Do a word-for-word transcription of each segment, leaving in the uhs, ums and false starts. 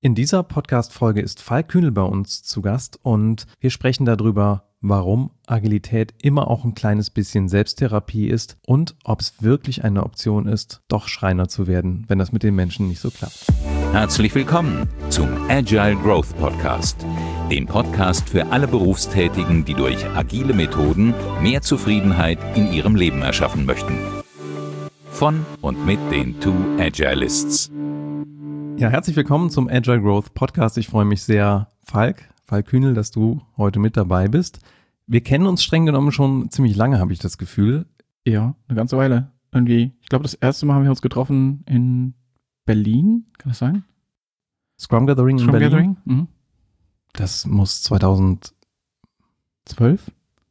In dieser Podcast-Folge ist Falk Kühnel bei uns zu Gast und wir sprechen darüber, warum Agilität immer auch ein kleines bisschen Selbsttherapie ist und ob es wirklich eine Option ist, doch Schreiner zu werden, wenn das mit den Menschen nicht so klappt. Herzlich willkommen zum Agile Growth Podcast, dem Podcast für alle Berufstätigen, die durch agile Methoden mehr Zufriedenheit in ihrem Leben erschaffen möchten. Von und mit den Two Agilists. Ja, herzlich willkommen zum Agile Growth Podcast. Ich freue mich sehr, Falk, Falk Kühnel, dass du heute mit dabei bist. Wir kennen uns streng genommen schon ziemlich lange, habe ich das Gefühl. Ja, eine ganze Weile. Irgendwie, ich glaube, das erste Mal haben wir uns getroffen in Berlin, kann das sein? Scrum Gathering Scrum in Berlin. Gathering? Mhm. Das muss zweitausendzwölf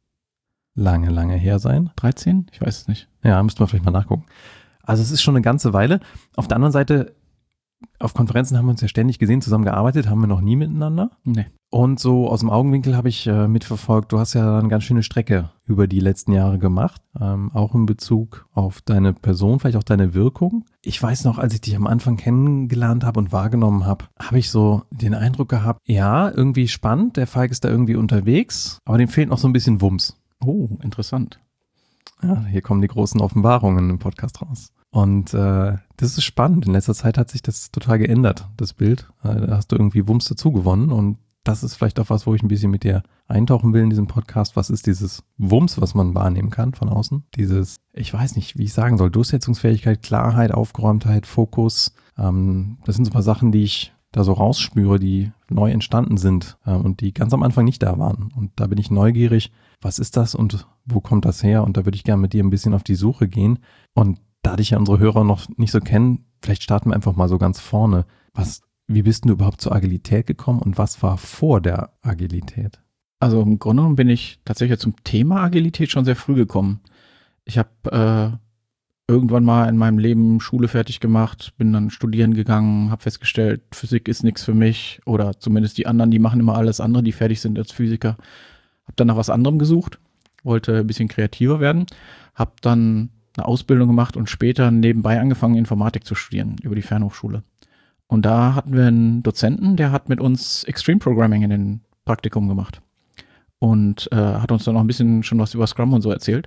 lange, lange her sein. dreizehn? Ich weiß es nicht. Ja, müssten wir vielleicht mal nachgucken. Also es ist schon eine ganze Weile. Auf der anderen Seite, auf Konferenzen haben wir uns ja ständig gesehen, zusammengearbeitet, haben wir noch nie miteinander. Nee. Und so aus dem Augenwinkel habe ich äh, mitverfolgt, du hast ja eine ganz schöne Strecke über die letzten Jahre gemacht, ähm, auch in Bezug auf deine Person, vielleicht auch deine Wirkung. Ich weiß noch, als ich dich am Anfang kennengelernt habe und wahrgenommen habe, habe ich so den Eindruck gehabt, ja, irgendwie spannend, der Falk ist da irgendwie unterwegs, aber dem fehlt noch so ein bisschen Wumms. Oh, interessant. Ja, hier kommen die großen Offenbarungen im Podcast raus. Und äh, das ist spannend. In letzter Zeit hat sich das total geändert, das Bild. Äh, da hast du irgendwie Wumms dazu gewonnen und das ist vielleicht auch was, wo ich ein bisschen mit dir eintauchen will in diesem Podcast. Was ist dieses Wumms, was man wahrnehmen kann von außen? Dieses, ich weiß nicht, wie ich sagen soll, Durchsetzungsfähigkeit, Klarheit, Aufgeräumtheit, Fokus. Ähm, das sind so mal Sachen, die ich da so rausspüre, die neu entstanden sind äh, und die ganz am Anfang nicht da waren. Und da bin ich neugierig, was ist das und wo kommt das her? Und da würde ich gerne mit dir ein bisschen auf die Suche gehen. Und da dich ja unsere Hörer noch nicht so kennen, vielleicht starten wir einfach mal so ganz vorne. Was, wie bist du überhaupt zur Agilität gekommen und was war vor der Agilität? Also im Grunde genommen bin ich tatsächlich zum Thema Agilität schon sehr früh gekommen. Ich habe äh, irgendwann mal in meinem Leben Schule fertig gemacht, bin dann studieren gegangen, habe festgestellt, Physik ist nichts für mich oder zumindest die anderen, die machen immer alles andere, die fertig sind als Physiker. Habe dann nach was anderem gesucht, wollte ein bisschen kreativer werden, habe dann eine Ausbildung gemacht und später nebenbei angefangen, Informatik zu studieren über die Fernhochschule. Und da hatten wir einen Dozenten, der hat mit uns Extreme Programming in den Praktikum gemacht und äh, hat uns dann auch ein bisschen schon was über Scrum und so erzählt.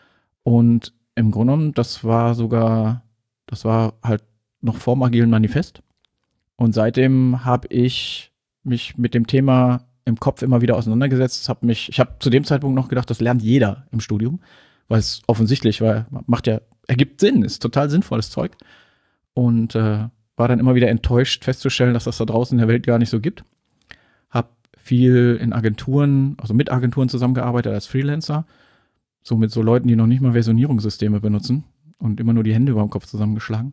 Und im Grunde genommen, das war sogar, das war halt noch vorm Agilen Manifest. Und seitdem habe ich mich mit dem Thema im Kopf immer wieder auseinandergesetzt. Hab mich, ich habe zu dem Zeitpunkt noch gedacht, das lernt jeder im Studium. Weil es offensichtlich war, macht ja, ergibt Sinn, ist total sinnvolles Zeug. Und äh, war dann immer wieder enttäuscht festzustellen, dass das da draußen in der Welt gar nicht so gibt. Hab viel in Agenturen, also mit Agenturen zusammengearbeitet als Freelancer. So mit so Leuten, die noch nicht mal Versionierungssysteme benutzen und immer nur die Hände über dem Kopf zusammengeschlagen.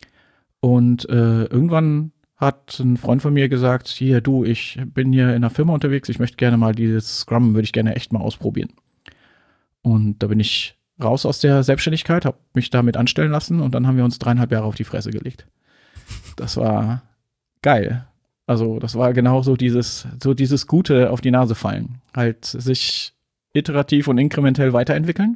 Und äh, irgendwann hat ein Freund von mir gesagt, hier du, ich bin hier in einer Firma unterwegs, ich möchte gerne mal dieses Scrum, würde ich gerne echt mal ausprobieren. Und da bin ich raus aus der Selbstständigkeit, habe mich damit anstellen lassen und dann haben wir uns dreieinhalb Jahre auf die Fresse gelegt. Das war geil. Also das war genau so dieses, so dieses gute auf die Nase fallen. Halt sich iterativ und inkrementell weiterentwickeln.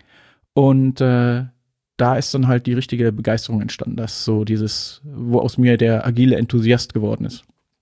Und äh, da ist dann halt die richtige Begeisterung entstanden. Das ist so dieses, wo aus mir der agile Enthusiast geworden ist.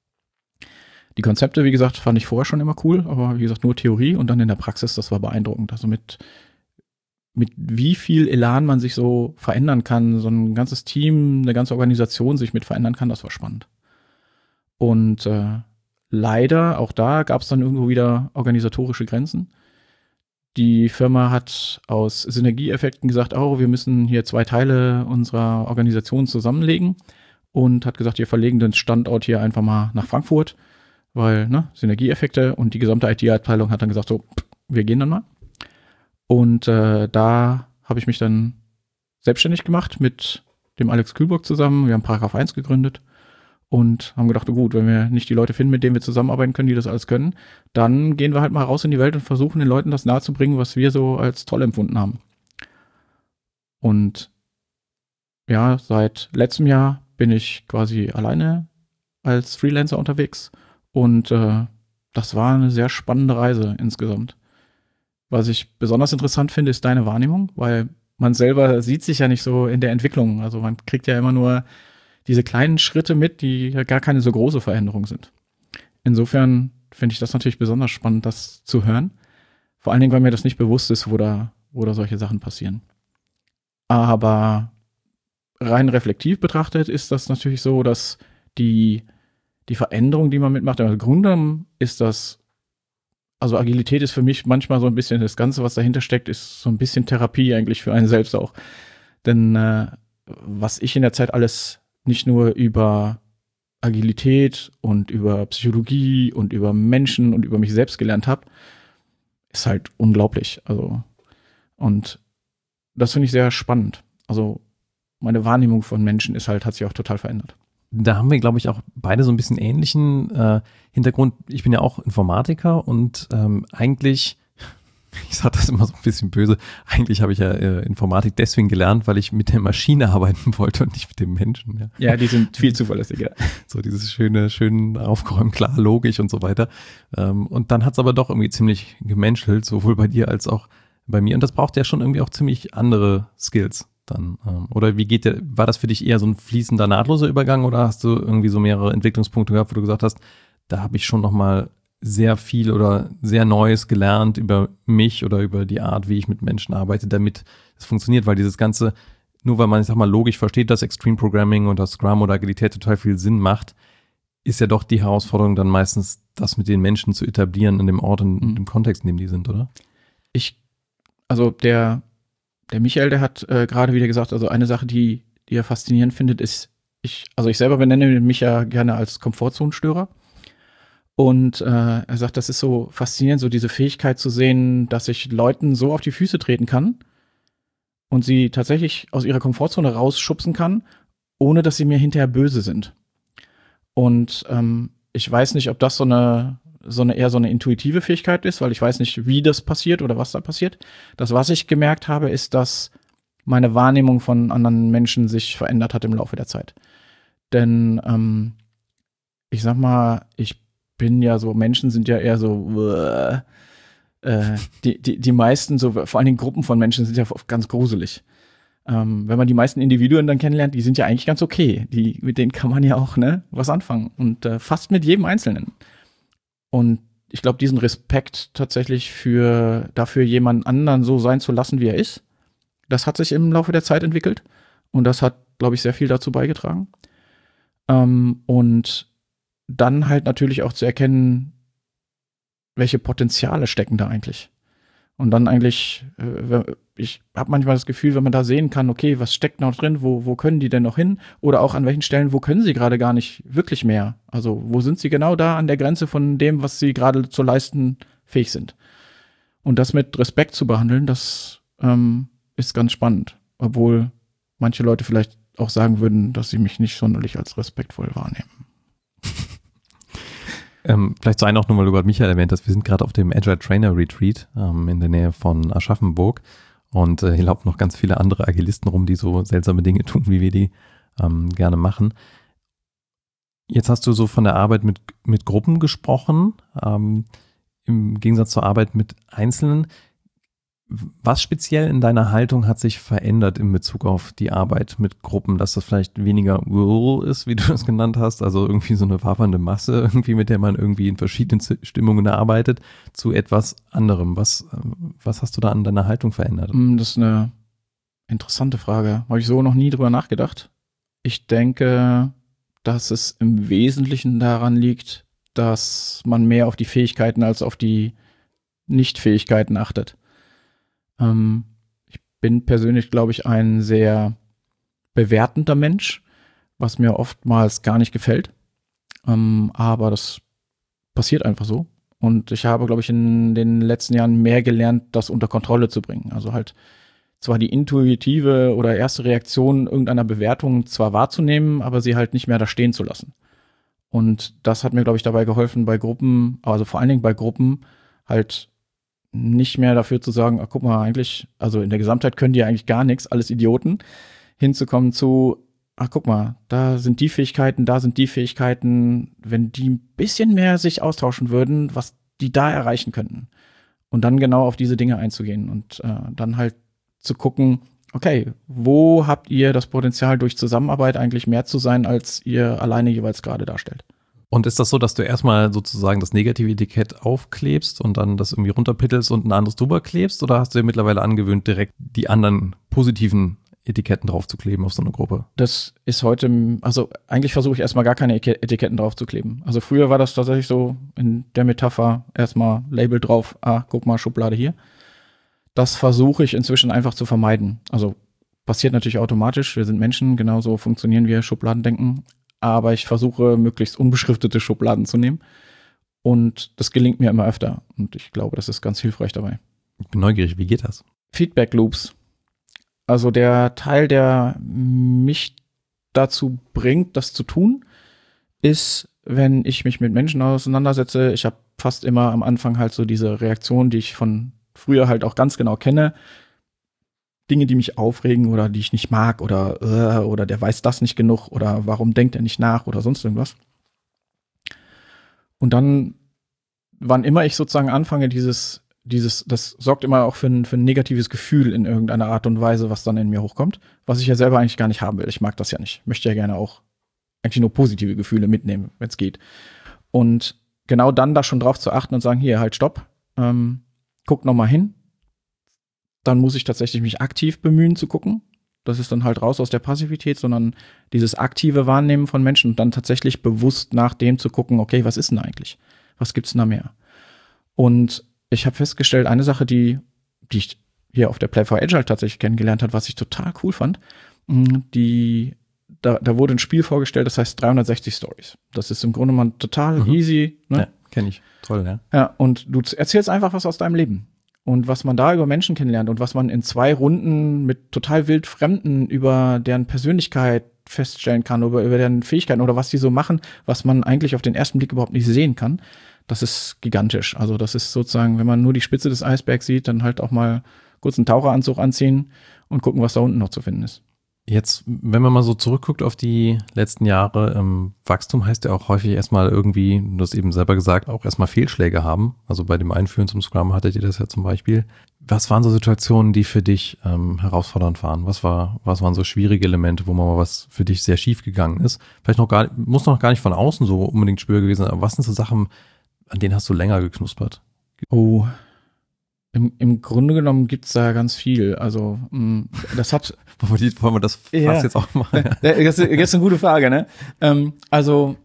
Die Konzepte, wie gesagt, fand ich vorher schon immer cool, aber wie gesagt, nur Theorie und dann in der Praxis, das war beeindruckend. Also mit, mit wie viel Elan man sich so verändern kann, so ein ganzes Team, eine ganze Organisation sich mit verändern kann, das war spannend. Und äh, leider, auch da gab es dann irgendwo wieder organisatorische Grenzen. Die Firma hat aus Synergieeffekten gesagt, oh, wir müssen hier zwei Teile unserer Organisation zusammenlegen und hat gesagt, wir verlegen den Standort hier einfach mal nach Frankfurt. Weil, ne, Synergieeffekte und die gesamte I T-Abteilung hat dann gesagt, so, wir gehen dann mal. Und äh, da habe ich mich dann selbstständig gemacht mit dem Alex Kühlburg zusammen. Wir haben Paragraph eins gegründet und haben gedacht, oh gut, wenn wir nicht die Leute finden, mit denen wir zusammenarbeiten können, die das alles können, dann gehen wir halt mal raus in die Welt und versuchen den Leuten das nahezubringen, was wir so als toll empfunden haben. Und ja, seit letztem Jahr bin ich quasi alleine als Freelancer unterwegs. Und äh, das war eine sehr spannende Reise insgesamt. Was ich besonders interessant finde, ist deine Wahrnehmung, weil man selber sieht sich ja nicht so in der Entwicklung. Also man kriegt ja immer nur diese kleinen Schritte mit, die ja gar keine so große Veränderung sind. Insofern finde ich das natürlich besonders spannend, das zu hören. Vor allen Dingen, weil mir das nicht bewusst ist, wo da, wo da solche Sachen passieren. Aber rein reflektiv betrachtet ist das natürlich so, dass die, die Veränderung, die man mitmacht, im Grunde genommen ist das, also Agilität ist für mich manchmal so ein bisschen, das Ganze, was dahinter steckt, ist so ein bisschen Therapie eigentlich für einen selbst auch. Denn äh, was ich in der Zeit alles nicht nur über Agilität und über Psychologie und über Menschen und über mich selbst gelernt habe, ist halt unglaublich. Also, und das finde ich sehr spannend. Also meine Wahrnehmung von Menschen ist halt, hat sich auch total verändert. Da haben wir, glaube ich, auch beide so ein bisschen ähnlichen äh, Hintergrund. Ich bin ja auch Informatiker und ähm, eigentlich, ich sage das immer so ein bisschen böse, eigentlich habe ich ja äh, Informatik deswegen gelernt, weil ich mit der Maschine arbeiten wollte und nicht mit dem Menschen. Ja, ja, die sind viel zuverlässiger. So dieses schöne, schön aufgeräumt, klar, logisch und so weiter. Ähm, und dann hat es aber doch irgendwie ziemlich gemenschelt, sowohl bei dir als auch bei mir. Und das braucht ja schon irgendwie auch ziemlich andere Skills. Dann, ähm, oder wie geht der, war das für dich eher so ein fließender, nahtloser Übergang oder hast du irgendwie so mehrere Entwicklungspunkte gehabt, wo du gesagt hast, da habe ich schon nochmal sehr viel oder sehr Neues gelernt über mich oder über die Art, wie ich mit Menschen arbeite, damit es funktioniert, weil dieses Ganze, nur weil man, ich sag mal, logisch versteht, dass Extreme Programming und das Scrum oder Agilität total viel Sinn macht, ist ja doch die Herausforderung dann meistens, das mit den Menschen zu etablieren in dem Ort und in dem Kontext, in dem die sind, oder? Ich, also der Der Michael, der hat äh, gerade wieder gesagt, also eine Sache, die, die er faszinierend findet, ist, ich, also ich selber benenne mich ja gerne als Komfortzonenstörer. Und äh, er sagt, das ist so faszinierend, so diese Fähigkeit zu sehen, dass ich Leuten so auf die Füße treten kann und sie tatsächlich aus ihrer Komfortzone rausschubsen kann, ohne dass sie mir hinterher böse sind. Und ähm, ich weiß nicht, ob das so eine so eine eher so eine intuitive Fähigkeit ist, weil ich weiß nicht, wie das passiert oder was da passiert. Das, was ich gemerkt habe, ist, dass meine Wahrnehmung von anderen Menschen sich verändert hat im Laufe der Zeit. Denn ähm, ich sag mal, ich bin ja so, Menschen sind ja eher so, äh, die, die, die meisten, so vor allen Dingen Gruppen von Menschen sind ja ganz gruselig. Ähm, wenn man die meisten Individuen dann kennenlernt, die sind ja eigentlich ganz okay. Die, mit denen kann man ja auch ne, was anfangen. Und äh, fast mit jedem Einzelnen. Und ich glaube, diesen Respekt tatsächlich für dafür, jemanden anderen so sein zu lassen, wie er ist, das hat sich im Laufe der Zeit entwickelt. Und das hat, glaube ich, sehr viel dazu beigetragen. Ähm, und dann halt natürlich auch zu erkennen, welche Potenziale stecken da eigentlich. Und dann eigentlich, äh, ich habe manchmal das Gefühl, wenn man da sehen kann, okay, was steckt noch drin, wo, wo können die denn noch hin? Oder auch an welchen Stellen, wo können sie gerade gar nicht wirklich mehr? Also wo sind sie genau da an der Grenze von dem, was sie gerade zu leisten fähig sind? Und das mit Respekt zu behandeln, das ähm, ist ganz spannend. Obwohl manche Leute vielleicht auch sagen würden, dass sie mich nicht sonderlich als respektvoll wahrnehmen. Ähm, vielleicht zu Einordnung, weil du gerade Michael erwähnt hast, wir sind gerade auf dem Agile Trainer Retreat ähm, in der Nähe von Aschaffenburg und äh, hier laufen noch ganz viele andere Agilisten rum, die so seltsame Dinge tun, wie wir die ähm, gerne machen. Jetzt hast du so von der Arbeit mit, mit Gruppen gesprochen, ähm, im Gegensatz zur Arbeit mit Einzelnen. Was speziell in deiner Haltung hat sich verändert in Bezug auf die Arbeit mit Gruppen, dass das vielleicht weniger ist, wie du das genannt hast, also irgendwie so eine wabernde Masse, irgendwie mit der man irgendwie in verschiedenen Stimmungen arbeitet, zu etwas anderem? Was, was hast du da an deiner Haltung verändert? Das ist eine interessante Frage. Habe ich so noch nie drüber nachgedacht. Ich denke, dass es im Wesentlichen daran liegt, dass man mehr auf die Fähigkeiten als auf die Nichtfähigkeiten achtet. Ähm, ich bin persönlich, glaube ich, ein sehr bewertender Mensch, was mir oftmals gar nicht gefällt. Ähm, aber das passiert einfach so. Und ich habe, glaube ich, in den letzten Jahren mehr gelernt, das unter Kontrolle zu bringen. Also halt zwar die intuitive oder erste Reaktion irgendeiner Bewertung zwar wahrzunehmen, aber sie halt nicht mehr da stehen zu lassen. Und das hat mir, glaube ich, dabei geholfen, bei Gruppen, also vor allen Dingen bei Gruppen, halt nicht mehr dafür zu sagen, ach, guck mal, eigentlich, also in der Gesamtheit können die ja eigentlich gar nichts, alles Idioten, hinzukommen zu, ach, guck mal, da sind die Fähigkeiten, da sind die Fähigkeiten, wenn die ein bisschen mehr sich austauschen würden, was die da erreichen könnten. Und dann genau auf diese Dinge einzugehen und äh, dann halt zu gucken, okay, wo habt ihr das Potenzial durch Zusammenarbeit eigentlich mehr zu sein, als ihr alleine jeweils gerade darstellt? Und ist das so, dass du erstmal sozusagen das negative Etikett aufklebst und dann das irgendwie runterpittelst und ein anderes drüber klebst? Oder hast du dir mittlerweile angewöhnt, direkt die anderen positiven Etiketten draufzukleben auf so eine Gruppe? Das ist heute, also eigentlich versuche ich erstmal gar keine Etiketten draufzukleben. Also früher war das tatsächlich so in der Metapher erstmal Label drauf, ah, guck mal, Schublade hier. Das versuche ich inzwischen einfach zu vermeiden. Also passiert natürlich automatisch, wir sind Menschen, genauso funktionieren wir, Schubladendenken. Aber ich versuche, möglichst unbeschriftete Schubladen zu nehmen. Und das gelingt mir immer öfter. Und ich glaube, das ist ganz hilfreich dabei. Ich bin neugierig, wie geht das? Feedback Loops. Also der Teil, der mich dazu bringt, das zu tun, ist, wenn ich mich mit Menschen auseinandersetze. Ich habe fast immer am Anfang halt so diese Reaktion, die ich von früher halt auch ganz genau kenne. Dinge, die mich aufregen oder die ich nicht mag oder äh, oder der weiß das nicht genug oder warum denkt er nicht nach oder sonst irgendwas. Und dann, wann immer ich sozusagen anfange, dieses, dieses, das sorgt immer auch für ein, für ein negatives Gefühl in irgendeiner Art und Weise, was dann in mir hochkommt, was ich ja selber eigentlich gar nicht haben will. Ich mag das ja nicht. Ich möchte ja gerne auch eigentlich nur positive Gefühle mitnehmen, wenn es geht. Und genau dann da schon drauf zu achten und sagen, hier, halt, stopp, ähm, guck noch mal hin. Dann muss ich tatsächlich mich aktiv bemühen zu gucken. Das ist dann halt raus aus der Passivität, sondern dieses aktive Wahrnehmen von Menschen und dann tatsächlich bewusst nach dem zu gucken, okay, was ist denn eigentlich? Was gibt's denn da mehr? Und ich habe festgestellt, eine Sache, die, die ich hier auf der Play for Agile tatsächlich kennengelernt habe, was ich total cool fand, die, da, da wurde ein Spiel vorgestellt, das heißt dreihundertsechzig Stories. Das ist im Grunde mal total mhm. easy. Ne? Ja, kenne ich. Toll, ja. Ja, und du erzählst einfach was aus deinem Leben. Und was man da über Menschen kennenlernt und was man in zwei Runden mit total wild Fremden über deren Persönlichkeit feststellen kann, über, über deren Fähigkeiten oder was die so machen, was man eigentlich auf den ersten Blick überhaupt nicht sehen kann, das ist gigantisch. Also das ist sozusagen, wenn man nur die Spitze des Eisbergs sieht, dann halt auch mal kurz einen Taucheranzug anziehen und gucken, was da unten noch zu finden ist. Jetzt, wenn man mal so zurückguckt auf die letzten Jahre, ähm, Wachstum heißt ja auch häufig erstmal irgendwie, du hast eben selber gesagt, auch erstmal Fehlschläge haben. Also bei dem Einführen zum Scrum hattet ihr das ja zum Beispiel. Was waren so Situationen, die für dich ähm, herausfordernd waren? Was war, was waren so schwierige Elemente, wo mal was für dich sehr schief gegangen ist? Vielleicht noch gar, muss noch gar nicht von außen so unbedingt spürbar gewesen sein, aber was sind so Sachen, an denen hast du länger geknuspert? Oh, Im, im Grunde genommen gibt's da ganz viel. Also mh, das hat Wollen wir das fast ja. jetzt auch mal? Das ist eine gute Frage, ne? Ähm, also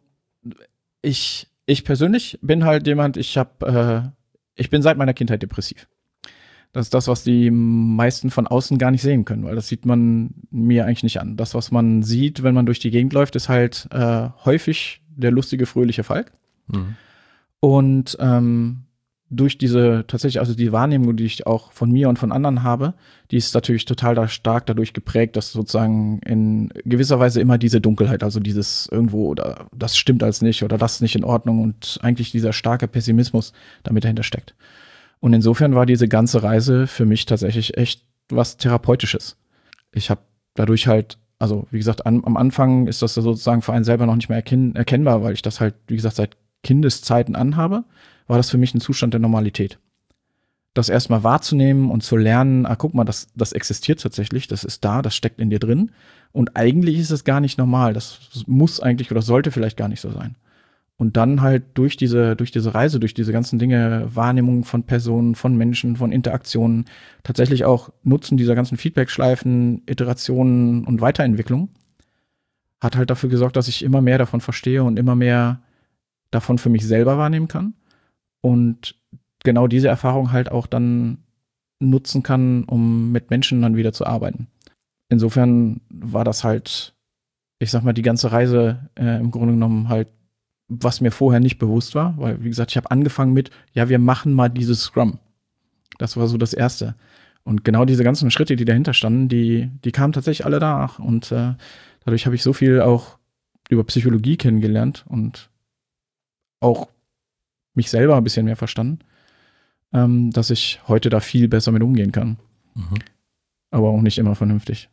ich, ich persönlich bin halt jemand, ich habe, äh, ich bin seit meiner Kindheit depressiv. Das ist das, was die meisten von außen gar nicht sehen können, weil das sieht man mir eigentlich nicht an. Das, was man sieht, wenn man durch die Gegend läuft, ist halt äh, häufig der lustige, fröhliche Falk. Mhm. Und ähm, durch diese, tatsächlich, also die Wahrnehmung, die ich auch von mir und von anderen habe, die ist natürlich total da stark dadurch geprägt, dass sozusagen in gewisser Weise immer diese Dunkelheit, also dieses irgendwo, oder das stimmt als nicht, oder das ist nicht in Ordnung und eigentlich dieser starke Pessimismus damit dahinter steckt. Und insofern war diese ganze Reise für mich tatsächlich echt was Therapeutisches. Ich habe dadurch halt, also wie gesagt, an, am Anfang ist das sozusagen für einen selber noch nicht mehr erken- erkennbar, weil ich das halt, wie gesagt, seit Kindeszeiten anhabe, war das für mich ein Zustand der Normalität. Das erstmal wahrzunehmen und zu lernen, ah, guck mal, das, das existiert tatsächlich, das ist da, das steckt in dir drin. Und eigentlich ist es gar nicht normal. Das muss eigentlich oder sollte vielleicht gar nicht so sein. Und dann halt durch diese, durch diese Reise, durch diese ganzen Dinge, Wahrnehmung von Personen, von Menschen, von Interaktionen, tatsächlich auch Nutzen dieser ganzen Feedback-Schleifen, Iterationen und Weiterentwicklung, hat halt dafür gesorgt, dass ich immer mehr davon verstehe und immer mehr davon für mich selber wahrnehmen kann. Und genau diese Erfahrung halt auch dann nutzen kann, um mit Menschen dann wieder zu arbeiten. Insofern war das halt, ich sag mal, die ganze Reise äh, im Grunde genommen halt, was mir vorher nicht bewusst war, weil, wie gesagt, ich habe angefangen mit, ja, wir machen mal dieses Scrum. Das war so das Erste. Und genau diese ganzen Schritte, die dahinter standen, die, die kamen tatsächlich alle danach. Und äh, dadurch habe ich so viel auch über Psychologie kennengelernt und auch mich selber ein bisschen mehr verstanden, ähm, dass ich heute da viel besser mit umgehen kann. Mhm. Aber auch nicht immer vernünftig.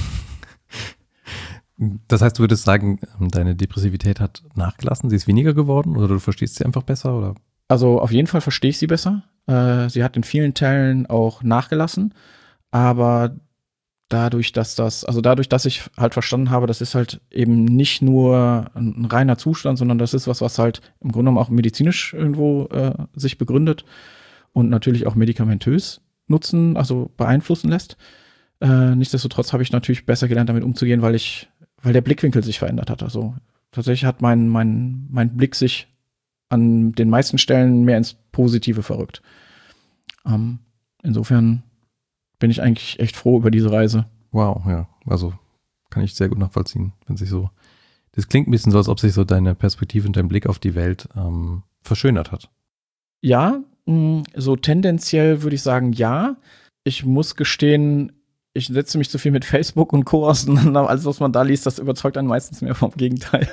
Das heißt, du würdest sagen, deine Depressivität hat nachgelassen, sie ist weniger geworden oder du verstehst sie einfach besser? Oder? Also auf jeden Fall verstehe ich sie besser. Äh, sie hat in vielen Teilen auch nachgelassen, aber dadurch, dass das, also dadurch, dass ich halt verstanden habe, das ist halt eben nicht nur ein, ein reiner Zustand, sondern das ist was, was halt im Grunde genommen auch medizinisch irgendwo äh, sich begründet und natürlich auch medikamentös nutzen, also beeinflussen lässt. Äh, nichtsdestotrotz habe ich natürlich besser gelernt, damit umzugehen, weil ich, weil der Blickwinkel sich verändert hat. Also tatsächlich hat mein, mein, mein Blick sich an den meisten Stellen mehr ins Positive verrückt. Ähm, insofern bin ich eigentlich echt froh über diese Reise. Wow, ja. Also kann ich sehr gut nachvollziehen, wenn sich so, das klingt ein bisschen so, als ob sich so deine Perspektive und dein Blick auf die Welt ähm, verschönert hat. Ja, mh, so tendenziell würde ich sagen, ja. Ich muss gestehen, ich setze mich zu viel mit Facebook und Co. auseinander. Alles, was man da liest, das überzeugt einen meistens mehr vom Gegenteil.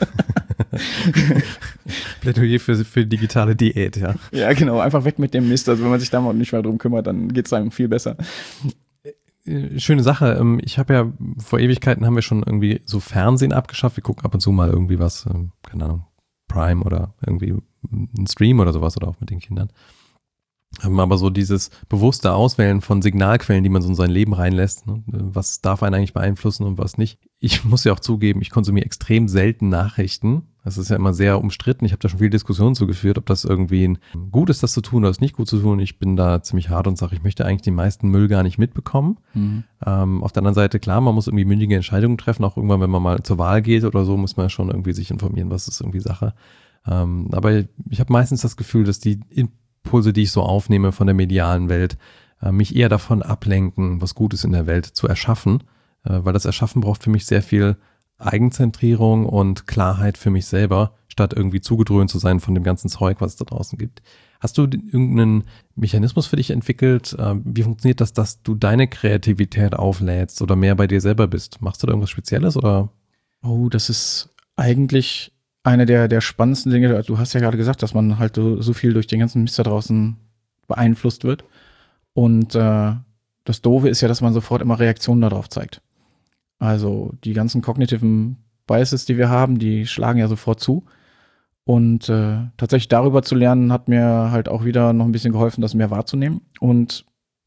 Plädoyer für, für digitale Diät, ja. Ja, genau. Einfach weg mit dem Mist. Also wenn man sich da mal nicht mehr drum kümmert, dann geht es einem viel besser. Schöne Sache. Ich habe ja, vor Ewigkeiten haben wir schon irgendwie so Fernsehen abgeschafft. Wir gucken ab und zu mal irgendwie was, keine Ahnung, Prime oder irgendwie ein Stream oder sowas oder auch mit den Kindern. Aber so dieses bewusste Auswählen von Signalquellen, die man so in sein Leben reinlässt, ne? Was darf einen eigentlich beeinflussen und was nicht. Ich muss ja auch zugeben, ich konsumiere extrem selten Nachrichten. Das ist ja immer sehr umstritten. Ich habe da schon viel Diskussionen zugeführt, ob das irgendwie gut ist, das zu tun oder es nicht gut zu tun. Ich bin da ziemlich hart und sage, ich möchte eigentlich den meisten Müll gar nicht mitbekommen. Mhm. Ähm, auf der anderen Seite, klar, man muss irgendwie mündige Entscheidungen treffen. Auch irgendwann, wenn man mal zur Wahl geht oder so, muss man ja schon irgendwie sich informieren, was ist irgendwie Sache. Ähm, aber ich habe meistens das Gefühl, dass die Impulse, die ich so aufnehme von der medialen Welt, äh, mich eher davon ablenken, was Gutes in der Welt zu erschaffen, äh, weil das Erschaffen braucht für mich sehr viel Eigenzentrierung und Klarheit für mich selber, statt irgendwie zugedröhnt zu sein von dem ganzen Zeug, was es da draußen gibt. Hast du irgendeinen Mechanismus für dich entwickelt? Äh, wie funktioniert das, dass du deine Kreativität auflädst oder mehr bei dir selber bist? Machst du da irgendwas Spezielles oder? Oh, das ist eigentlich eine der, der spannendsten Dinge. Du hast ja gerade gesagt, dass man halt so, so viel durch den ganzen Mist da draußen beeinflusst wird. Und äh, das Doofe ist ja, dass man sofort immer Reaktionen darauf zeigt. Also die ganzen kognitiven Biases, die wir haben, die schlagen ja sofort zu. Und äh, tatsächlich darüber zu lernen, hat mir halt auch wieder noch ein bisschen geholfen, das mehr wahrzunehmen. Und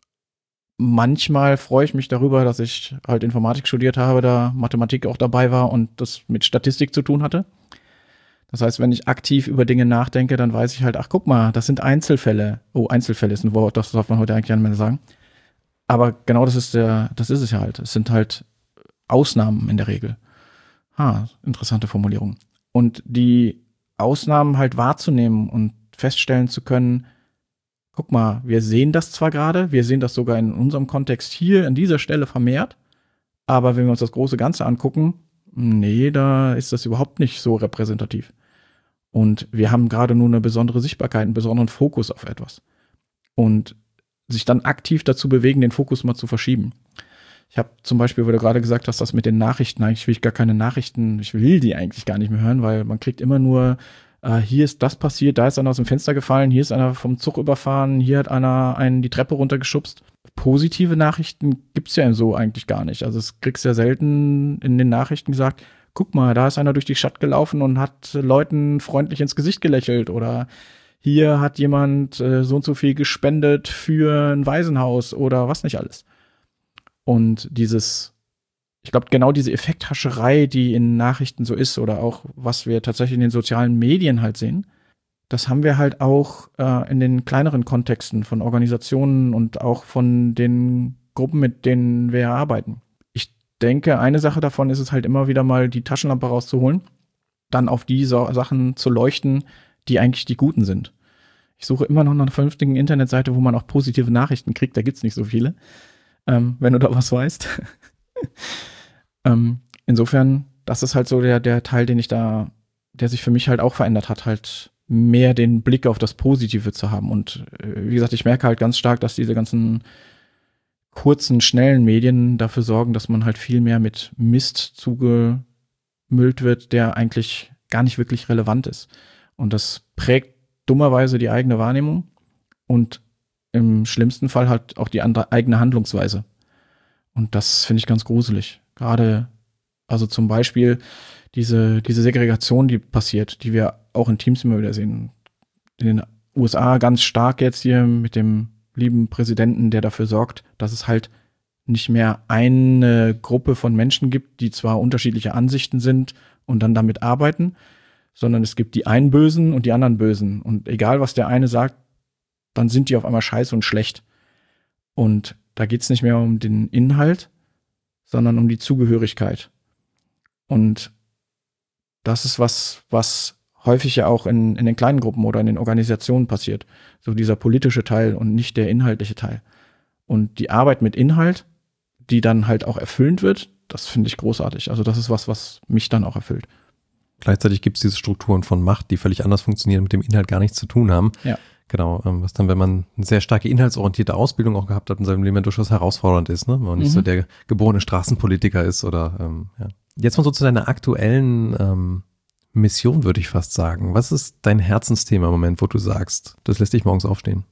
manchmal freue ich mich darüber, dass ich halt Informatik studiert habe, da Mathematik auch dabei war und das mit Statistik zu tun hatte. Das heißt, wenn ich aktiv über Dinge nachdenke, dann weiß ich halt, ach guck mal, das sind Einzelfälle. Oh, Einzelfälle ist ein Wort, das darf man heute eigentlich nicht mehr sagen. Aber genau das ist der, das ist es ja halt. Es sind halt Ausnahmen in der Regel. Ha, interessante Formulierung. Und die Ausnahmen halt wahrzunehmen und feststellen zu können, guck mal, wir sehen das zwar gerade, wir sehen das sogar in unserem Kontext hier an dieser Stelle vermehrt, aber wenn wir uns das große Ganze angucken, nee, da ist das überhaupt nicht so repräsentativ. Und wir haben gerade nur eine besondere Sichtbarkeit, einen besonderen Fokus auf etwas. Und sich dann aktiv dazu bewegen, den Fokus mal zu verschieben. Ich habe zum Beispiel, wo du gerade gesagt hast, das mit den Nachrichten, eigentlich will ich gar keine Nachrichten, ich will die eigentlich gar nicht mehr hören, weil man kriegt immer nur, äh, hier ist das passiert, da ist einer aus dem Fenster gefallen, hier ist einer vom Zug überfahren, hier hat einer einen die Treppe runtergeschubst. Positive Nachrichten gibt's ja so eigentlich gar nicht. Also es kriegst ja selten in den Nachrichten gesagt, guck mal, da ist einer durch die Stadt gelaufen und hat Leuten freundlich ins Gesicht gelächelt oder hier hat jemand äh, so und so viel gespendet für ein Waisenhaus oder was nicht alles. Und dieses, ich glaube, genau diese Effekthascherei, die in Nachrichten so ist oder auch, was wir tatsächlich in den sozialen Medien halt sehen, das haben wir halt auch äh, in den kleineren Kontexten von Organisationen und auch von den Gruppen, mit denen wir arbeiten. Ich denke, eine Sache davon ist es halt immer wieder mal, die Taschenlampe rauszuholen, dann auf die so Sachen zu leuchten, die eigentlich die guten sind. Ich suche immer noch nach einer vernünftigen Internetseite, wo man auch positive Nachrichten kriegt, da gibt's nicht so viele. Ähm, wenn du da was weißt. ähm, insofern, das ist halt so der, der Teil, den ich da, der sich für mich halt auch verändert hat, halt mehr den Blick auf das Positive zu haben. Und äh, wie gesagt, ich merke halt ganz stark, dass diese ganzen kurzen, schnellen Medien dafür sorgen, dass man halt viel mehr mit Mist zugemüllt wird, der eigentlich gar nicht wirklich relevant ist. Und das prägt dummerweise die eigene Wahrnehmung und im schlimmsten Fall halt auch die andere, eigene Handlungsweise. Und das finde ich ganz gruselig. Gerade, also zum Beispiel diese, diese Segregation, die passiert, die wir auch in Teams immer wieder sehen. In den U S A ganz stark jetzt hier mit dem lieben Präsidenten, der dafür sorgt, dass es halt nicht mehr eine Gruppe von Menschen gibt, die zwar unterschiedliche Ansichten sind und dann damit arbeiten, sondern es gibt die einen Bösen und die anderen Bösen. Und egal, was der eine sagt, dann sind die auf einmal scheiße und schlecht. Und da geht es nicht mehr um den Inhalt, sondern um die Zugehörigkeit. Und das ist was, was häufig ja auch in, in den kleinen Gruppen oder in den Organisationen passiert. So dieser politische Teil und nicht der inhaltliche Teil. Und die Arbeit mit Inhalt, die dann halt auch erfüllend wird, das finde ich großartig. Also das ist was, was mich dann auch erfüllt. Gleichzeitig gibt es diese Strukturen von Macht, die völlig anders funktionieren, mit dem Inhalt gar nichts zu tun haben. Ja. Genau, was dann, wenn man eine sehr starke inhaltsorientierte Ausbildung auch gehabt hat in seinem Leben, durchaus herausfordernd ist, ne? Wenn man nicht Mhm. so der geborene Straßenpolitiker ist oder ähm, ja. Jetzt mal so zu deiner aktuellen ähm, Mission, würde ich fast sagen. Was ist dein Herzensthema im Moment, wo du sagst, das lässt dich morgens aufstehen?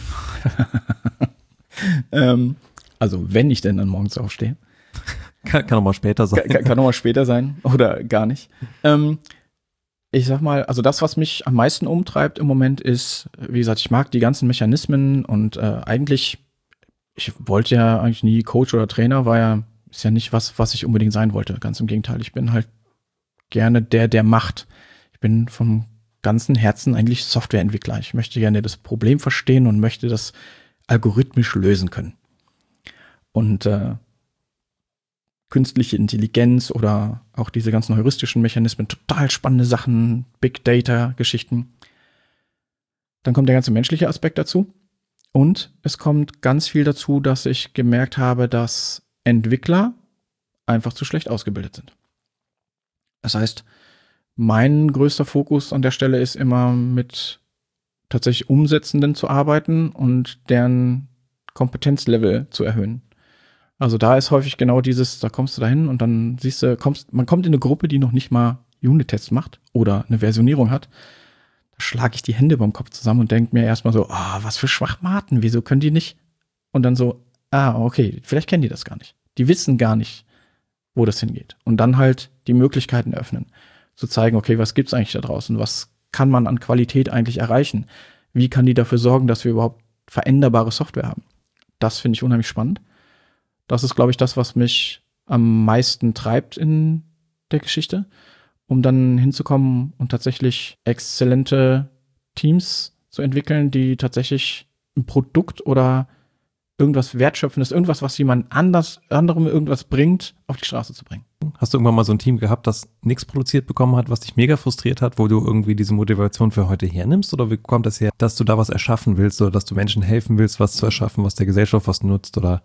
ähm, also wenn ich denn dann morgens aufstehe. Kann, kann auch mal später sein. Kann, kann auch mal später sein oder gar nicht. Ähm, ich sag mal, also das, was mich am meisten umtreibt im Moment ist, wie gesagt, ich mag die ganzen Mechanismen und äh, eigentlich, ich wollte ja eigentlich nie Coach oder Trainer, war ja, ist ja nicht was, was ich unbedingt sein wollte. Ganz im Gegenteil, ich bin halt gerne der, der macht. Ich bin vom ganzen Herzen eigentlich Softwareentwickler. Ich möchte gerne das Problem verstehen und möchte das algorithmisch lösen können. Und äh, künstliche Intelligenz oder auch diese ganzen heuristischen Mechanismen, total spannende Sachen, Big Data Geschichten. Dann kommt der ganze menschliche Aspekt dazu. Und es kommt ganz viel dazu, dass ich gemerkt habe, dass Entwickler einfach zu schlecht ausgebildet sind. Das heißt, mein größter Fokus an der Stelle ist immer mit tatsächlich Umsetzenden zu arbeiten und deren Kompetenzlevel zu erhöhen. Also da ist häufig genau dieses, da kommst du dahin und dann siehst du, kommst, man kommt in eine Gruppe, die noch nicht mal Unit-Tests macht oder eine Versionierung hat. Da schlage ich die Hände beim Kopf zusammen und denke mir erstmal so, ah, oh, was für Schwachmaten, wieso können die nicht? Und dann so, ah, okay, vielleicht kennen die das gar nicht. Die wissen gar nicht, wo das hingeht. Und dann halt die Möglichkeiten öffnen, zu zeigen, okay, was gibt's eigentlich da draußen? Was kann man an Qualität eigentlich erreichen? Wie kann die dafür sorgen, dass wir überhaupt veränderbare Software haben? Das finde ich unheimlich spannend. Das ist, glaube ich, das, was mich am meisten treibt in der Geschichte, um dann hinzukommen und tatsächlich exzellente Teams zu entwickeln, die tatsächlich ein Produkt oder irgendwas Wertschöpfendes, irgendwas, was jemand anders, anderem irgendwas bringt, auf die Straße zu bringen. Hast du irgendwann mal so ein Team gehabt, das nichts produziert bekommen hat, was dich mega frustriert hat, wo du irgendwie diese Motivation für heute hernimmst? Oder wie kommt das her, dass du da was erschaffen willst oder dass du Menschen helfen willst, was zu erschaffen, was der Gesellschaft was nutzt? Oder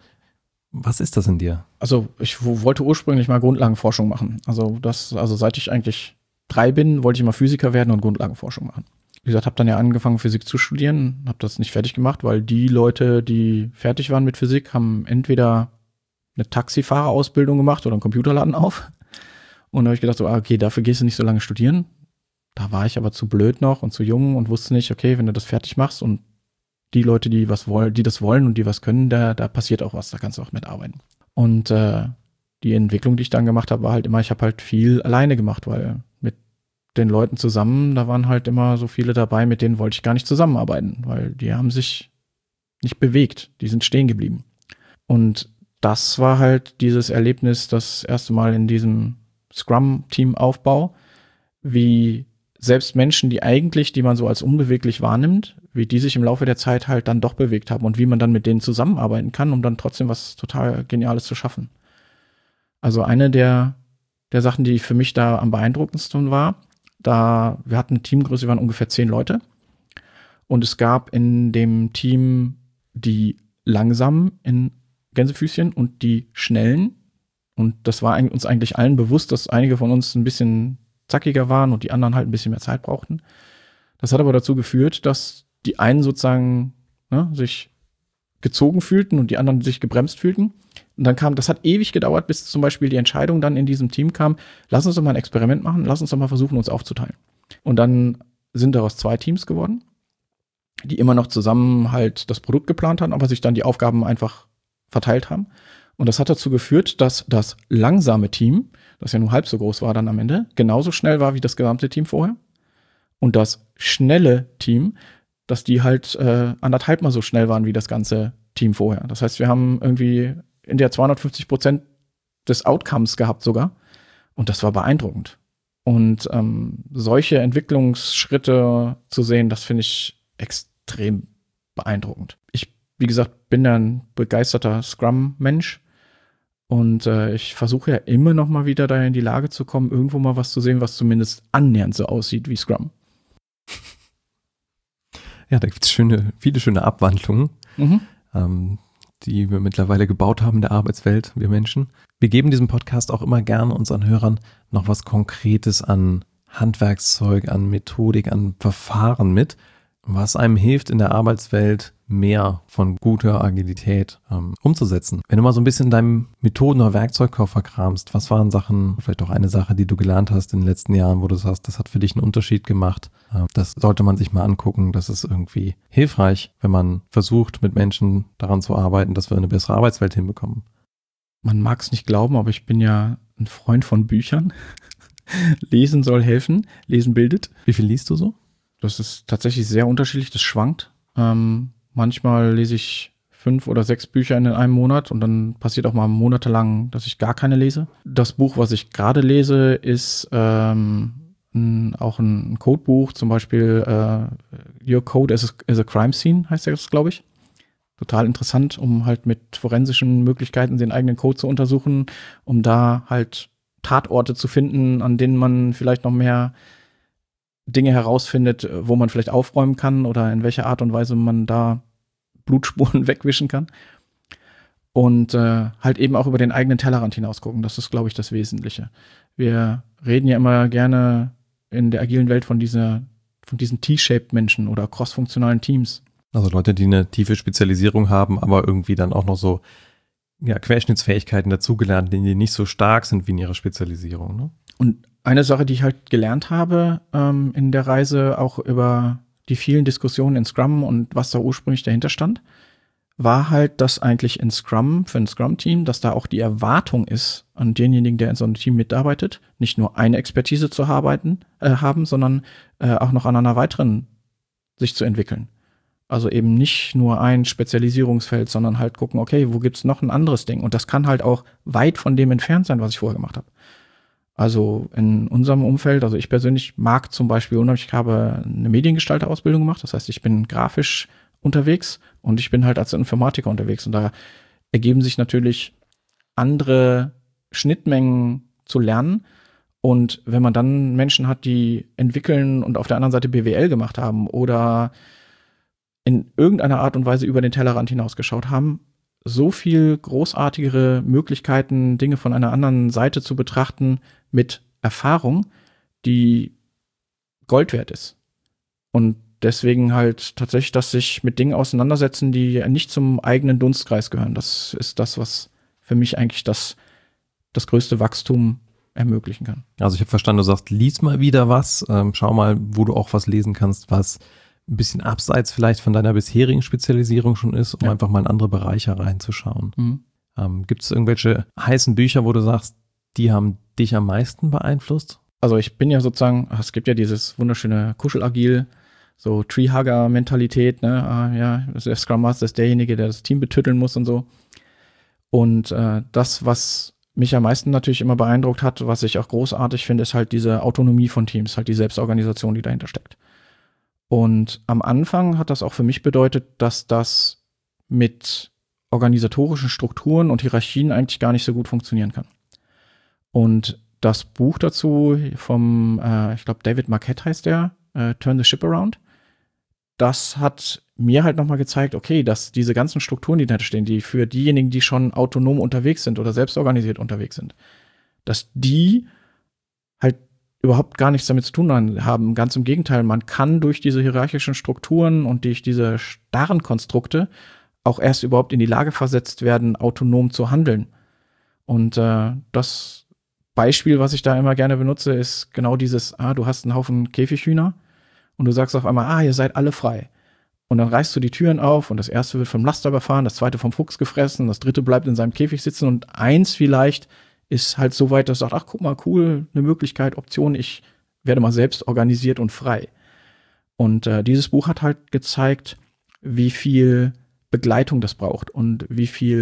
was ist das in dir? Also ich w- wollte ursprünglich mal Grundlagenforschung machen. Also das, also seit ich eigentlich drei bin, wollte ich immer Physiker werden und Grundlagenforschung machen. Wie gesagt, habe dann ja angefangen, Physik zu studieren, habe das nicht fertig gemacht, weil die Leute, die fertig waren mit Physik, haben entweder eine Taxifahrerausbildung gemacht oder einen Computerladen auf. Und da habe ich gedacht, so, ah, okay, dafür gehst du nicht so lange studieren. Da war ich aber zu blöd noch und zu jung und wusste nicht, okay, wenn du das fertig machst und die Leute, die was wollen, die das wollen und die was können, da, da passiert auch was, da kannst du auch mitarbeiten. Und äh, die Entwicklung, die ich dann gemacht habe, war halt immer, ich habe halt viel alleine gemacht, weil mit den Leuten zusammen, da waren halt immer so viele dabei, mit denen wollte ich gar nicht zusammenarbeiten, weil die haben sich nicht bewegt, die sind stehen geblieben. Und das war halt dieses Erlebnis, das erste Mal in diesem Scrum-Team-Aufbau, wie selbst Menschen, die eigentlich, die man so als unbeweglich wahrnimmt, wie die sich im Laufe der Zeit halt dann doch bewegt haben und wie man dann mit denen zusammenarbeiten kann, um dann trotzdem was total Geniales zu schaffen. Also eine der, der Sachen, die für mich da am beeindruckendsten war, da, wir hatten eine Teamgröße, wir waren ungefähr zehn Leute und es gab in dem Team die Langsamen in Gänsefüßchen und die Schnellen und das war uns eigentlich allen bewusst, dass einige von uns ein bisschen zackiger waren und die anderen halt ein bisschen mehr Zeit brauchten. Das hat aber dazu geführt, dass die einen sozusagen ne, sich gezogen fühlten und die anderen sich gebremst fühlten. Und dann kam, das hat ewig gedauert, bis zum Beispiel die Entscheidung dann in diesem Team kam, lass uns doch mal ein Experiment machen, lass uns doch mal versuchen, uns aufzuteilen. Und dann sind daraus zwei Teams geworden, die immer noch zusammen halt das Produkt geplant haben, aber sich dann die Aufgaben einfach verteilt haben. Und das hat dazu geführt, dass das langsame Team, das ja nur halb so groß war dann am Ende, genauso schnell war wie das gesamte Team vorher. Und das schnelle Team, dass die halt äh, anderthalb mal so schnell waren wie das ganze Team vorher. Das heißt, wir haben irgendwie in der zweihundertfünfzig Prozent des Outcomes gehabt sogar. Und das war beeindruckend. Und ähm, solche Entwicklungsschritte zu sehen, das finde ich extrem beeindruckend. Ich, wie gesagt, bin ja ein begeisterter Scrum-Mensch. Und äh, ich versuche ja immer noch mal wieder da in die Lage zu kommen, irgendwo mal was zu sehen, was zumindest annähernd so aussieht wie Scrum. Ja, da gibt es schöne, viele schöne Abwandlungen, Mhm. ähm, die wir mittlerweile gebaut haben in der Arbeitswelt, wir Menschen. Wir geben diesem Podcast auch immer gerne unseren Hörern noch was Konkretes an Handwerkszeug, an Methodik, an Verfahren mit, was einem hilft, in der Arbeitswelt mehr von guter Agilität ähm, umzusetzen. Wenn du mal so ein bisschen in deinem Methoden- oder Werkzeugkoffer kramst, was waren Sachen, vielleicht auch eine Sache, die du gelernt hast in den letzten Jahren, wo du sagst, das hat für dich einen Unterschied gemacht, äh, das sollte man sich mal angucken, das ist irgendwie hilfreich, wenn man versucht, mit Menschen daran zu arbeiten, dass wir eine bessere Arbeitswelt hinbekommen. Man mag es nicht glauben, aber ich bin ja ein Freund von Büchern. Lesen soll helfen, Lesen bildet. Wie viel liest du so? Das ist tatsächlich sehr unterschiedlich, das schwankt. Ähm, manchmal lese ich fünf oder sechs Bücher in einem Monat und dann passiert auch mal monatelang, dass ich gar keine lese. Das Buch, was ich gerade lese, ist ähm, ein, auch ein Codebuch, zum Beispiel äh, Your Code as a, as a Crime Scene, heißt das, glaube ich. Total interessant, um halt mit forensischen Möglichkeiten den eigenen Code zu untersuchen, um da halt Tatorte zu finden, an denen man vielleicht noch mehr Dinge herausfindet, wo man vielleicht aufräumen kann oder in welcher Art und Weise man da Blutspuren wegwischen kann. Und äh, halt eben auch über den eigenen Tellerrand hinaus gucken. Das ist, glaube ich, das Wesentliche. Wir reden ja immer gerne in der agilen Welt von dieser, von diesen T-shaped Menschen oder crossfunktionalen Teams. Also Leute, die eine tiefe Spezialisierung haben, aber irgendwie dann auch noch so ja, Querschnittsfähigkeiten dazugelernt, die nicht so stark sind wie in ihrer Spezialisierung. Ne? Und eine Sache, die ich halt gelernt habe ähm, in der Reise, auch über die vielen Diskussionen in Scrum und was da ursprünglich dahinter stand, war halt, dass eigentlich in Scrum, für ein Scrum-Team, dass da auch die Erwartung ist an denjenigen, der in so einem Team mitarbeitet, nicht nur eine Expertise zu arbeiten, äh, haben, sondern äh, auch noch an einer weiteren sich zu entwickeln. Also eben nicht nur ein Spezialisierungsfeld, sondern halt gucken, okay, wo gibt's noch ein anderes Ding? Und das kann halt auch weit von dem entfernt sein, was ich vorher gemacht habe. Also in unserem Umfeld, also ich persönlich mag zum Beispiel unheimlich, ich habe eine Mediengestalter-Ausbildung gemacht, das heißt, ich bin grafisch unterwegs und ich bin halt als Informatiker unterwegs und da ergeben sich natürlich andere Schnittmengen zu lernen und wenn man dann Menschen hat, die entwickeln und auf der anderen Seite B W L gemacht haben oder in irgendeiner Art und Weise über den Tellerrand hinausgeschaut haben, so viel großartigere Möglichkeiten, Dinge von einer anderen Seite zu betrachten mit Erfahrung, die Gold wert ist. Und deswegen halt tatsächlich, dass sich mit Dingen auseinandersetzen, die nicht zum eigenen Dunstkreis gehören. Das ist das, was für mich eigentlich das, das größte Wachstum ermöglichen kann. Also ich habe verstanden, du sagst, lies mal wieder was, ähm, schau mal, wo du auch was lesen kannst, was ein bisschen abseits vielleicht von deiner bisherigen Spezialisierung schon ist, um ja. einfach mal in andere Bereiche reinzuschauen. Mhm. Ähm, gibt es irgendwelche heißen Bücher, wo du sagst, die haben dich am meisten beeinflusst? Also ich bin ja sozusagen, es gibt ja dieses wunderschöne Kuschelagil, so Treehugger-Mentalität, ne, ah, ja, der Scrum Master ist derjenige, der das Team betütteln muss und so. Und äh, das, was mich am meisten natürlich immer beeindruckt hat, was ich auch großartig finde, ist halt diese Autonomie von Teams, halt die Selbstorganisation, die dahinter steckt. Und am Anfang hat das auch für mich bedeutet, dass das mit organisatorischen Strukturen und Hierarchien eigentlich gar nicht so gut funktionieren kann. Und das Buch dazu vom, äh, ich glaube, David Marquette heißt der, äh, Turn the Ship Around, das hat mir halt nochmal gezeigt, okay, dass diese ganzen Strukturen, die da stehen, die für diejenigen, die schon autonom unterwegs sind oder selbstorganisiert unterwegs sind, dass die halt überhaupt gar nichts damit zu tun haben. Ganz im Gegenteil, man kann durch diese hierarchischen Strukturen und durch diese starren Konstrukte auch erst überhaupt in die Lage versetzt werden, autonom zu handeln. Und äh, das Beispiel, was ich da immer gerne benutze, ist genau dieses, ah, du hast einen Haufen Käfighühner und du sagst auf einmal, ah, ihr seid alle frei. Und dann reißt du die Türen auf und das erste wird vom Laster überfahren, das zweite vom Fuchs gefressen, das dritte bleibt in seinem Käfig sitzen und eins vielleicht ist halt so weit, dass er sagt, ach, guck mal, cool, eine Möglichkeit, Option, ich werde mal selbst organisiert und frei. Und äh, dieses Buch hat halt gezeigt, wie viel Begleitung das braucht und wie viel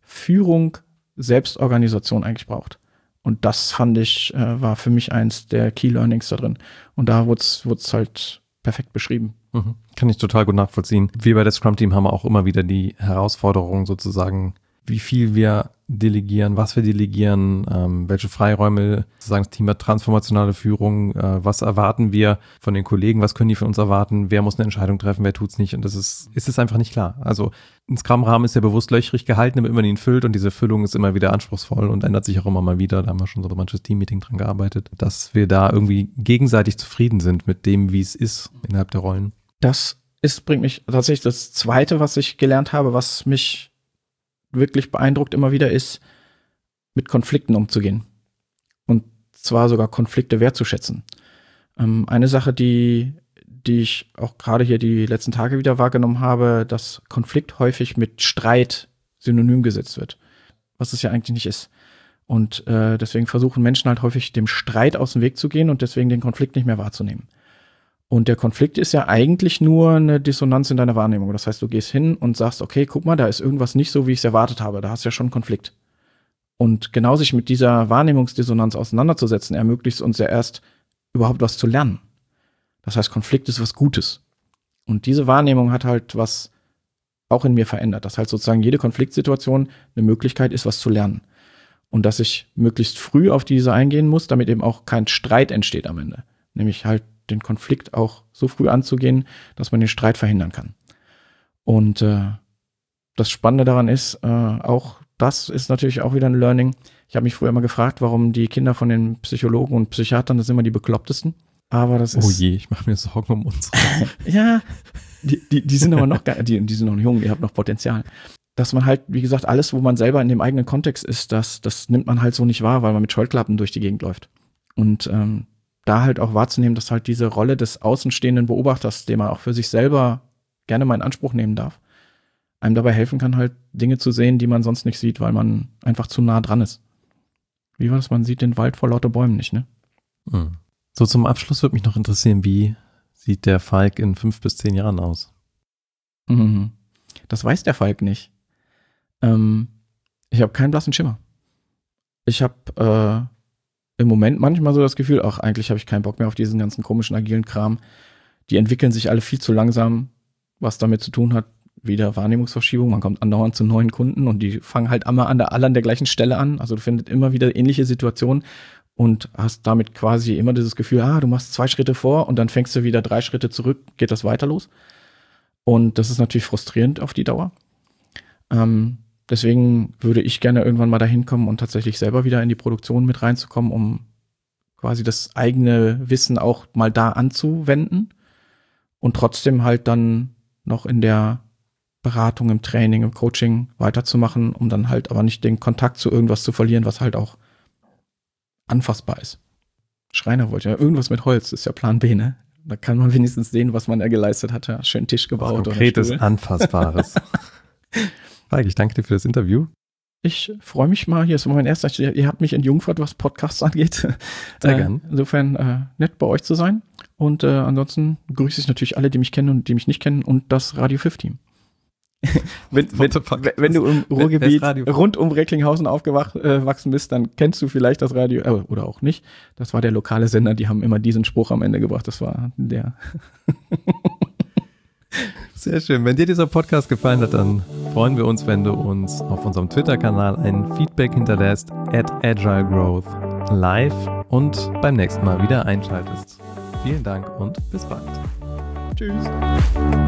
Führung Selbstorganisation eigentlich braucht. Und das fand ich, äh, war für mich eins der Key Learnings da drin. Und da wurde es halt perfekt beschrieben. Mhm. Kann ich total gut nachvollziehen. Wir bei der Scrum-Team haben auch immer wieder die Herausforderung sozusagen, wie viel wir delegieren, was wir delegieren, ähm, welche Freiräume, sozusagen das Thema transformationale Führung, äh, was erwarten wir von den Kollegen, was können die von uns erwarten, wer muss eine Entscheidung treffen, wer tut's nicht, und das ist, ist es einfach nicht klar. Also ein Scrum-Rahmen ist ja bewusst löchrig gehalten, damit man ihn füllt, und diese Füllung ist immer wieder anspruchsvoll und ändert sich auch immer mal wieder. Da haben wir schon so manches Team-Meeting dran gearbeitet, dass wir da irgendwie gegenseitig zufrieden sind mit dem, wie es ist innerhalb der Rollen. Das ist, bringt mich tatsächlich das Zweite, was ich gelernt habe, was mich wirklich beeindruckt immer wieder, ist, mit Konflikten umzugehen. Und zwar sogar Konflikte wertzuschätzen. Ähm, eine Sache, die, die ich auch gerade hier die letzten Tage wieder wahrgenommen habe, dass Konflikt häufig mit Streit synonym gesetzt wird, was es ja eigentlich nicht ist. Und äh, deswegen versuchen Menschen halt häufig dem Streit aus dem Weg zu gehen und deswegen den Konflikt nicht mehr wahrzunehmen. Und der Konflikt ist ja eigentlich nur eine Dissonanz in deiner Wahrnehmung. Das heißt, du gehst hin und sagst, okay, guck mal, da ist irgendwas nicht so, wie ich es erwartet habe. Da hast du ja schon einen Konflikt. Und genau sich mit dieser Wahrnehmungsdissonanz auseinanderzusetzen, ermöglicht es uns ja erst, überhaupt was zu lernen. Das heißt, Konflikt ist was Gutes. Und diese Wahrnehmung hat halt was auch in mir verändert. Dass halt sozusagen jede Konfliktsituation eine Möglichkeit ist, was zu lernen. Und dass ich möglichst früh auf diese eingehen muss, damit eben auch kein Streit entsteht am Ende. Nämlich halt den Konflikt auch so früh anzugehen, dass man den Streit verhindern kann. Und äh, das Spannende daran ist, äh, auch das ist natürlich auch wieder ein Learning. Ich habe mich früher immer gefragt, warum die Kinder von den Psychologen und Psychiatern, das sind immer die Beklopptesten. Aber das ist... Oh je, ich mache mir Sorgen um uns. Ja, die, die, die sind aber noch, die, die sind noch jung, ihr habt noch Potenzial. Dass man halt, wie gesagt, alles, wo man selber in dem eigenen Kontext ist, das, das nimmt man halt so nicht wahr, weil man mit Scheuklappen durch die Gegend läuft. Und ähm, da halt auch wahrzunehmen, dass halt diese Rolle des außenstehenden Beobachters, den man auch für sich selber gerne mal in Anspruch nehmen darf, einem dabei helfen kann, halt Dinge zu sehen, die man sonst nicht sieht, weil man einfach zu nah dran ist. Wie war das? Man sieht den Wald vor lauter Bäumen nicht, ne? So, zum Abschluss würde mich noch interessieren, wie sieht der Falk in fünf bis zehn Jahren aus? Mhm. Das weiß der Falk nicht. Ähm, ich habe keinen blassen Schimmer. Ich habe äh, im Moment manchmal so das Gefühl, ach, eigentlich habe ich keinen Bock mehr auf diesen ganzen komischen agilen Kram. Die entwickeln sich alle viel zu langsam, was damit zu tun hat, wieder Wahrnehmungsverschiebung. Man kommt andauernd zu neuen Kunden und die fangen halt immer an der, alle an der gleichen Stelle an. Also du findest immer wieder ähnliche Situationen und hast damit quasi immer dieses Gefühl, ah, du machst zwei Schritte vor und dann fängst du wieder drei Schritte zurück, geht das weiter los. Und das ist natürlich frustrierend auf die Dauer. Ähm, Deswegen würde ich gerne irgendwann mal dahin kommen und tatsächlich selber wieder in die Produktion mit reinzukommen, um quasi das eigene Wissen auch mal da anzuwenden und trotzdem halt dann noch in der Beratung, im Training, im Coaching weiterzumachen, um dann halt aber nicht den Kontakt zu irgendwas zu verlieren, was halt auch anfassbar ist. Schreiner wollte ja irgendwas mit Holz, ist ja Plan B, ne? Da kann man wenigstens sehen, was man da geleistet hat. Ja, schön Tisch gebaut. Konkretes, Anfassbares. Falk, ich danke dir für das Interview. Ich freue mich mal, hier ist mein erster, ihr habt mich entjungfert, was Podcasts angeht. Sehr äh, gern. Insofern äh, nett bei euch zu sein. Und äh, ansonsten grüße ich natürlich alle, die mich kennen und die mich nicht kennen und das Radio fünf Team. wenn, wenn, wenn du im Ruhrgebiet rund um Recklinghausen aufgewachsen bist, dann kennst du vielleicht das Radio, äh, oder auch nicht. Das war der lokale Sender, die haben immer diesen Spruch am Ende gebracht. Das war der... Sehr schön. Wenn dir dieser Podcast gefallen hat, dann freuen wir uns, wenn du uns auf unserem Twitter-Kanal ein Feedback hinterlässt at agilegrowth live und beim nächsten Mal wieder einschaltest. Vielen Dank und bis bald. Tschüss.